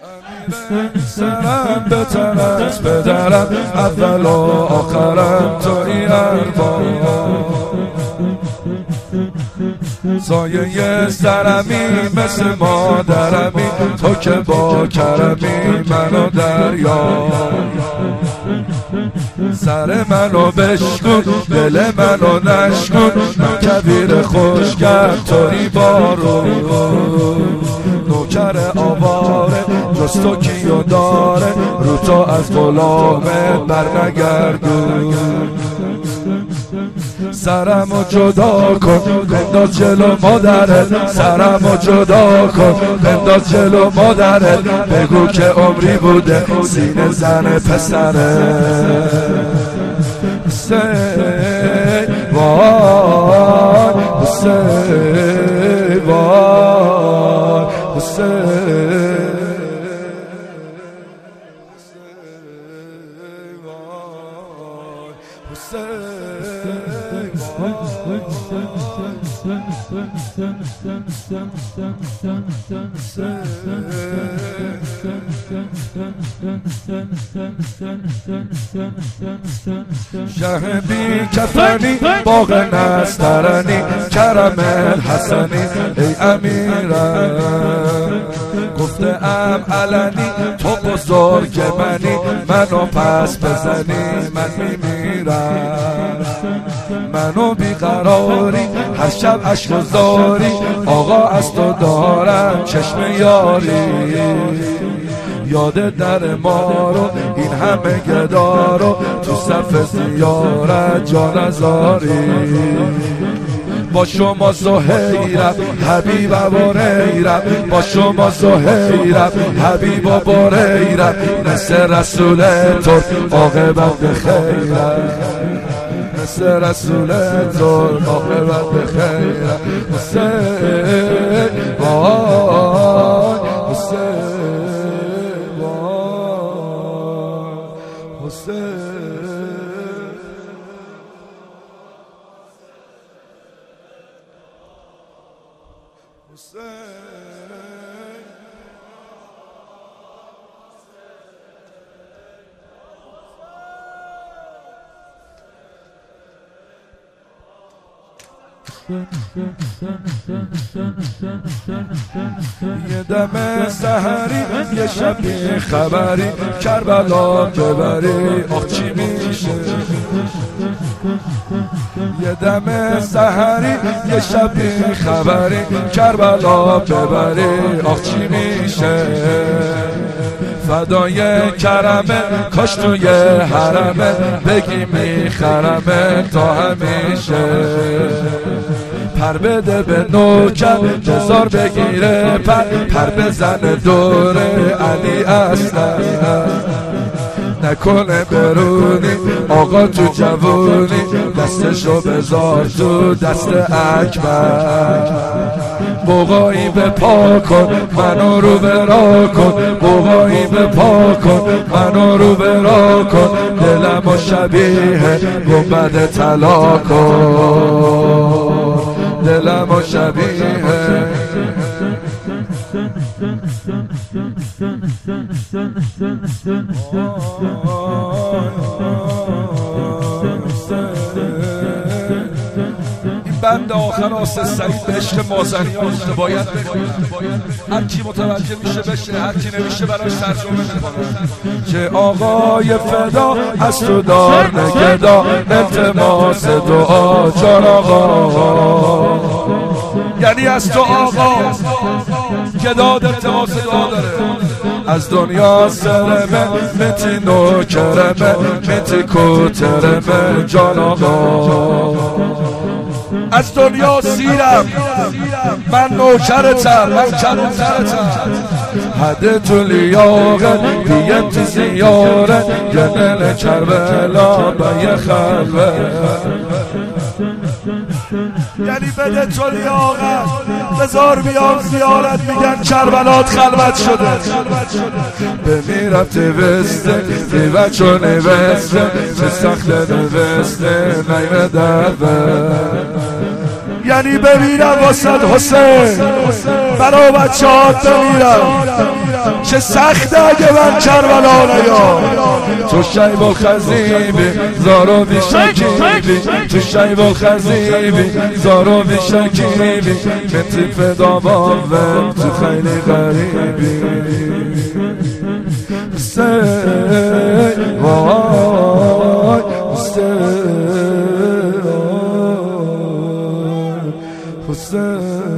سرم به تنت بدرم، اول و آخرم توی ارباب. سایه سرمی مثل مادرمی، تو که با کرمی منو دریا. سر منو بشکن دل منو نشکن، من کبیر خوشگرد توی بارو. نوکر آواره جز تو کیو داره، رو تو از غلامت برنگردون. سرمو جدا کن بنداز جلو مادرت، سرمو جدا کن بنداز جلو مادرت. بگو که عمری بوده سینه زن پسره. حسین وای حسین وای حسین شه بی کفنی باغ نسترنی، کرم الحسنی ای امیرم. گفته ام علنی تو بزرگ منی، منو پس بزنی من میمیرم. منو بیقراری هر شب عشق زاری، آقا از تو دارم چشم یاری. یاد در ما رو این همه گدا رو، تو صف زیارت جا نذاری. با شما زهیرم حبیب و ریرم، با شما زهیرم حبیب و بریرم. مثل رسول تو عاقبت بخیرم، مثل رسول تو عاقبت بخیرم. حسین وای حسین یه دم سحری یه شب خبری، کربلا ببری آخ چی میشه. یه دم سحری یه شب خبری، کربلا ببری آخ چی میشه. فدای کرمه کاش توی حرمه، بگی میخرمه تا همیشه. پر بده به نوکر جزار بگیره پر بزن دور علی اصلا. نکنه برونی آقا تو جوونی، دستشو بذار تو دست اکبر. بوغایی به پا کن منو رو برا کن، بوغایی به پا کن منو رو برا کن. دلمو شبیه گنبد طلا کن، دلمو شبیه بند آخر آسه سعید به عشق مازنی آموزه باید بکنم. هر کی متوجه میشه بشه، هر کی نمیشه براش ترجمه میکنم. که آقای فدا از تو دار نگدا، التماس دعا جان آقا. یعنی از تو آقا گداد التماس دعا داره. از دنیا سرمه متی نوکرمه، متی کوترمه جان آقا. از دنیا سیرم من نوکرتم، من کلوترتم. حد تو لیاقه بیت زیاره، گنل کربلا به خلوه. یعنی بده تو لیاقت بذار بیام زیارت، میگن کربلات خلوت شده. بمیرم توسته دیوه چو نوسته، چه سخت نوسته نیمه درده. یعنی بمیرم واسد حسین، برا بچه هات بمیرم. چه سخت اگه من کربلا نیام تو شیب الخزیبی زارو بی شکیبی تو شیب الخزیبی زارو بی شکیبی متی فدا باور تو خیلی غریبی حسین وای حسین حسین